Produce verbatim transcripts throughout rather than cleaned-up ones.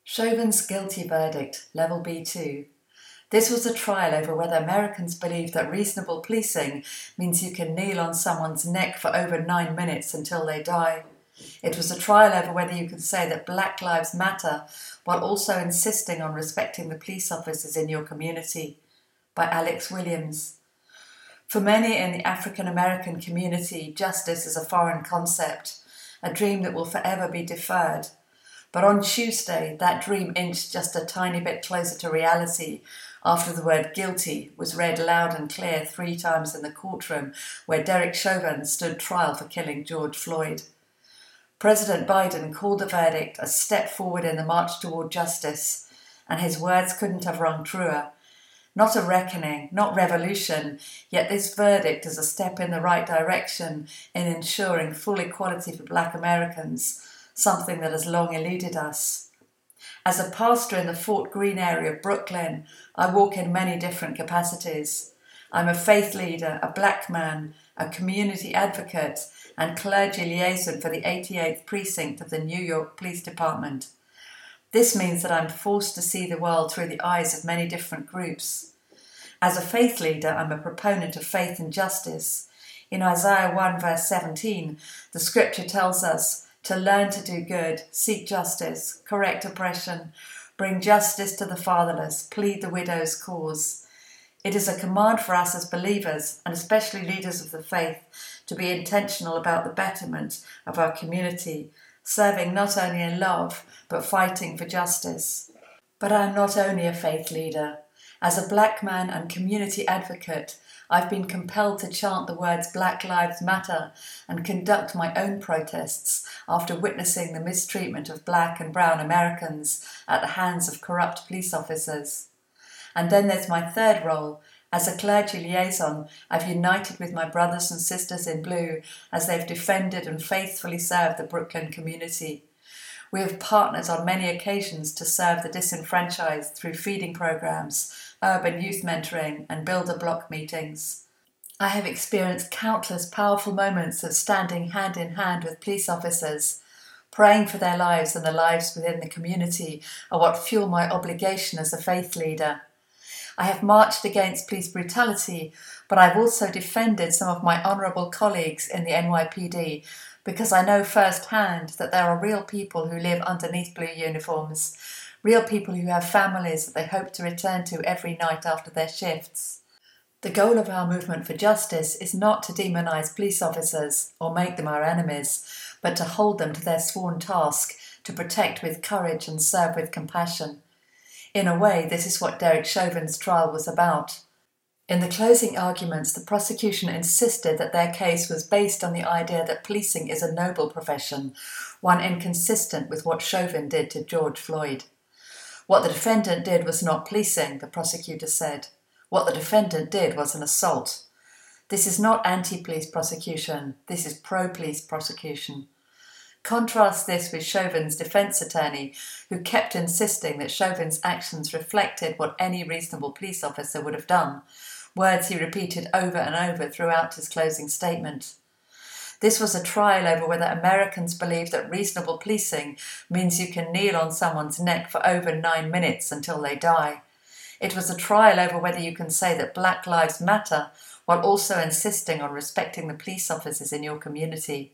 Chauvin's guilty verdict, level B two. This was a trial over whether Americans believe that reasonable policing means you can kneel on someone's neck for over nine minutes until they die. It was a trial over whether you can say that Black Lives Matter while also insisting on respecting the police officers in your community. By Alex Williams. For many in the African American community, justice is a foreign concept, a dream that will forever be deferred. But on Tuesday, that dream inched just a tiny bit closer to reality after the word guilty was read loud and clear three times in the courtroom where Derek Chauvin stood trial for killing George Floyd. President Biden called the verdict a step forward in the march toward justice, and his words couldn't have rung truer. Not a reckoning, not revolution, yet this verdict is a step in the right direction in ensuring full equality for Black Americans, something that has long eluded us. As a pastor in the Fort Greene area of Brooklyn, I walk in many different capacities. I'm a faith leader, a Black man, a community advocate, and clergy liaison for the eighty-eighth precinct of the New York Police Department. This means that I'm forced to see the world through the eyes of many different groups. As a faith leader, I'm a proponent of faith and justice. In Isaiah one verse seventeen, the scripture tells us to learn to do good, seek justice, correct oppression, bring justice to the fatherless, plead the widow's cause. It is a command for us as believers, and especially leaders of the faith, to be intentional about the betterment of our community, serving not only in love, but fighting for justice. But I am not only a faith leader. As a Black man and community advocate, I've been compelled to chant the words Black Lives Matter and conduct my own protests after witnessing the mistreatment of Black and Brown Americans at the hands of corrupt police officers. And then there's my third role. As a clergy liaison, I've united with my brothers and sisters in blue as they've defended and faithfully served the Brooklyn community. We have partnered on many occasions to serve the disenfranchised through feeding programs, urban youth mentoring, and builder block meetings. I have experienced countless powerful moments of standing hand in hand with police officers. Praying for their lives and the lives within the community are what fuel my obligation as a faith leader. I have marched against police brutality, but I've also defended some of my honourable colleagues in the N Y P D because I know firsthand that there are real people who live underneath blue uniforms, real people who have families that they hope to return to every night after their shifts. The goal of our movement for justice is not to demonise police officers or make them our enemies, but to hold them to their sworn task to protect with courage and serve with compassion. In a way, this is what Derek Chauvin's trial was about. In the closing arguments, the prosecution insisted that their case was based on the idea that policing is a noble profession, one inconsistent with what Chauvin did to George Floyd. What the defendant did was not policing, the prosecutor said. What the defendant did was an assault. This is not anti-police prosecution, this is pro-police prosecution. Contrast this with Chauvin's defence attorney, who kept insisting that Chauvin's actions reflected what any reasonable police officer would have done, words he repeated over and over throughout his closing statement. This was a trial over whether Americans believe that reasonable policing means you can kneel on someone's neck for over nine minutes until they die. It was a trial over whether you can say that Black Lives Matter while also insisting on respecting the police officers in your community.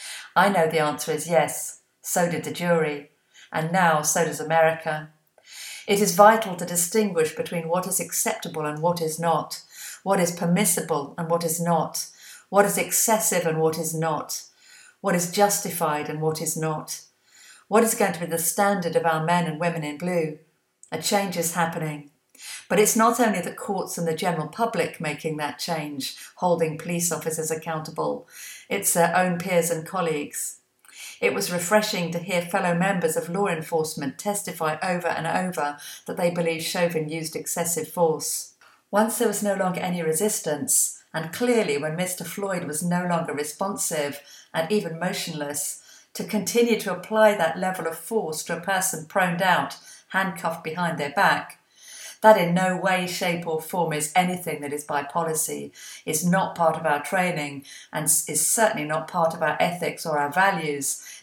I know the answer is yes, so did the jury, and now so does America. It is vital to distinguish between what is acceptable and what is not, what is permissible and what is not, what is excessive and what is not, what is justified and what is not. What is going to be the standard of our men and women in blue? A change is happening. But it's not only the courts and the general public making that change, holding police officers accountable. It's their own peers and colleagues. It was refreshing to hear fellow members of law enforcement testify over and over that they believe Chauvin used excessive force. Once there was no longer any resistance, and clearly when Mister Floyd was no longer responsive and even motionless, to continue to apply that level of force to a person proned out, handcuffed behind their back, that in no way, shape or form is anything that is by policy, is not part of our training, and is certainly not part of our ethics or our values,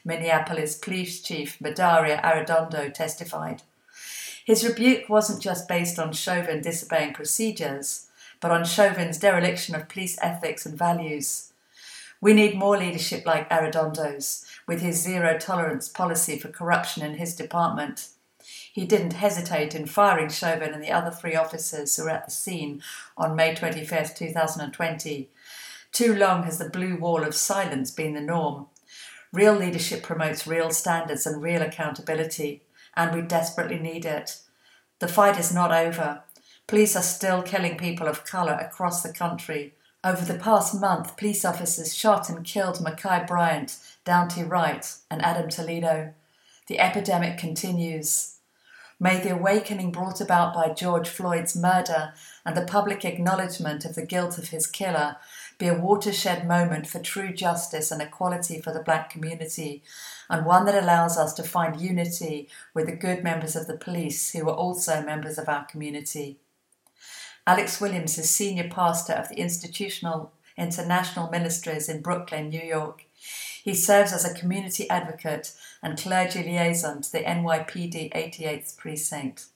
Minneapolis Police Chief Medaria Arredondo testified. His rebuke wasn't just based on Chauvin disobeying procedures, but on Chauvin's dereliction of police ethics and values. We need more leadership like Arredondo's, with his zero-tolerance policy for corruption in his department. He didn't hesitate in firing Chauvin and the other three officers who were at the scene on May twenty-fifth, twenty twenty. Too long has the blue wall of silence been the norm. Real leadership promotes real standards and real accountability, and we desperately need it. The fight is not over. Police are still killing people of colour across the country. Over the past month, police officers shot and killed Ma'Khia Bryant, Daunte Wright, and Adam Toledo. The epidemic continues. May the awakening brought about by George Floyd's murder and the public acknowledgement of the guilt of his killer be a watershed moment for true justice and equality for the black community, and one that allows us to find unity with the good members of the police who are also members of our community. Alex Williams is senior pastor of the Institutional International Ministries in Brooklyn, New York. He serves as a community advocate and clergy liaison to the N Y P D eighty-eighth Precinct.